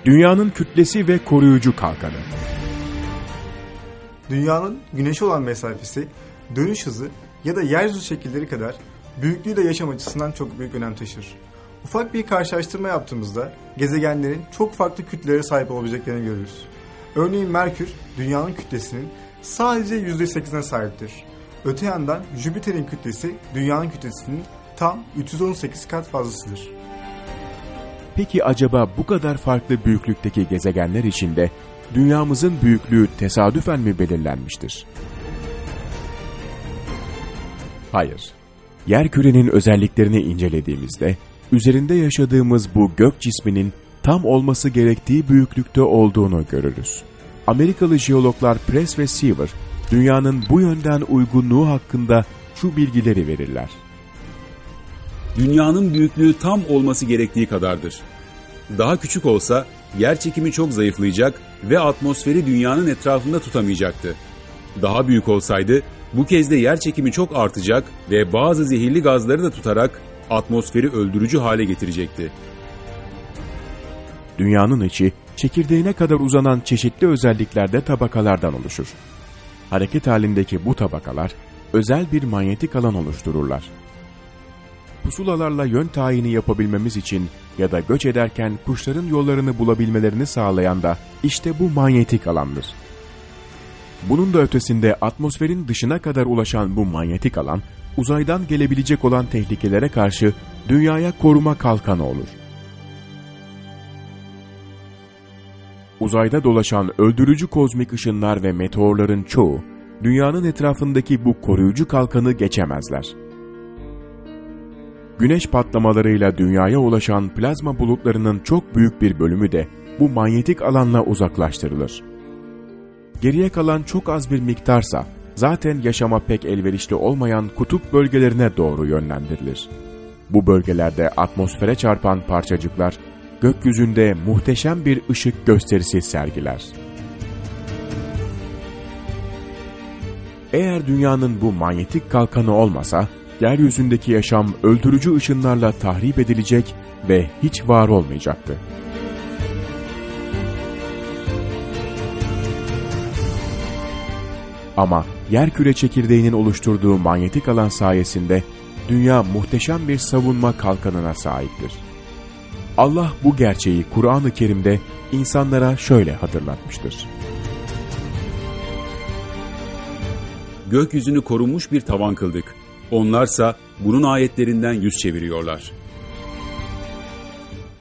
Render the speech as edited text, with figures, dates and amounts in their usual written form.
Dünyanın kütlesi ve koruyucu kalkanı. Dünyanın Güneş'e olan mesafesi, dönüş hızı ya da yeryüzü şekilleri kadar büyüklüğü de yaşam açısından çok büyük önem taşır. Ufak bir karşılaştırma yaptığımızda gezegenlerin çok farklı kütlelere sahip olabileceklerini görürüz. Örneğin Merkür, Dünyanın kütlesinin sadece %8'ine sahiptir. Öte yandan Jüpiter'in kütlesi Dünyanın kütlesinin tam 318 kat fazlasıdır. Peki acaba bu kadar farklı büyüklükteki gezegenler içinde dünyamızın büyüklüğü tesadüfen mi belirlenmiştir? Hayır. Yerkürenin özelliklerini incelediğimizde üzerinde yaşadığımız bu gök cisminin tam olması gerektiği büyüklükte olduğunu görürüz. Amerikalı jeologlar Press ve Seaver, dünyanın bu yönden uygunluğu hakkında şu bilgileri verirler. Dünyanın büyüklüğü tam olması gerektiği kadardır. Daha küçük olsa yerçekimi çok zayıflayacak ve atmosferi dünyanın etrafında tutamayacaktı. Daha büyük olsaydı bu kez de yerçekimi çok artacak ve bazı zehirli gazları da tutarak atmosferi öldürücü hale getirecekti. Dünyanın içi çekirdeğine kadar uzanan çeşitli özelliklerde tabakalardan oluşur. Hareket halindeki bu tabakalar özel bir manyetik alan oluştururlar. Pusulalarla yön tayini yapabilmemiz için ya da göç ederken kuşların yollarını bulabilmelerini sağlayan da işte bu manyetik alandır. Bunun da ötesinde atmosferin dışına kadar ulaşan bu manyetik alan, uzaydan gelebilecek olan tehlikelere karşı dünyaya koruma kalkanı olur. Uzayda dolaşan öldürücü kozmik ışınlar ve meteorların çoğu, dünyanın etrafındaki bu koruyucu kalkanı geçemezler. Güneş patlamalarıyla dünyaya ulaşan plazma bulutlarının çok büyük bir bölümü de bu manyetik alanla uzaklaştırılır. Geriye kalan çok az bir miktarsa zaten yaşama pek elverişli olmayan kutup bölgelerine doğru yönlendirilir. Bu bölgelerde atmosfere çarpan parçacıklar gökyüzünde muhteşem bir ışık gösterisi sergiler. Eğer dünyanın bu manyetik kalkanı olmasa, yeryüzündeki yaşam öldürücü ışınlarla tahrip edilecek ve hiç var olmayacaktı. Ama yerküre çekirdeğinin oluşturduğu manyetik alan sayesinde dünya muhteşem bir savunma kalkanına sahiptir. Allah bu gerçeği Kur'an-ı Kerim'de insanlara şöyle hatırlatmıştır. Gökyüzünü korunmuş bir tavan kıldık. Onlarsa bunun ayetlerinden yüz çeviriyorlar.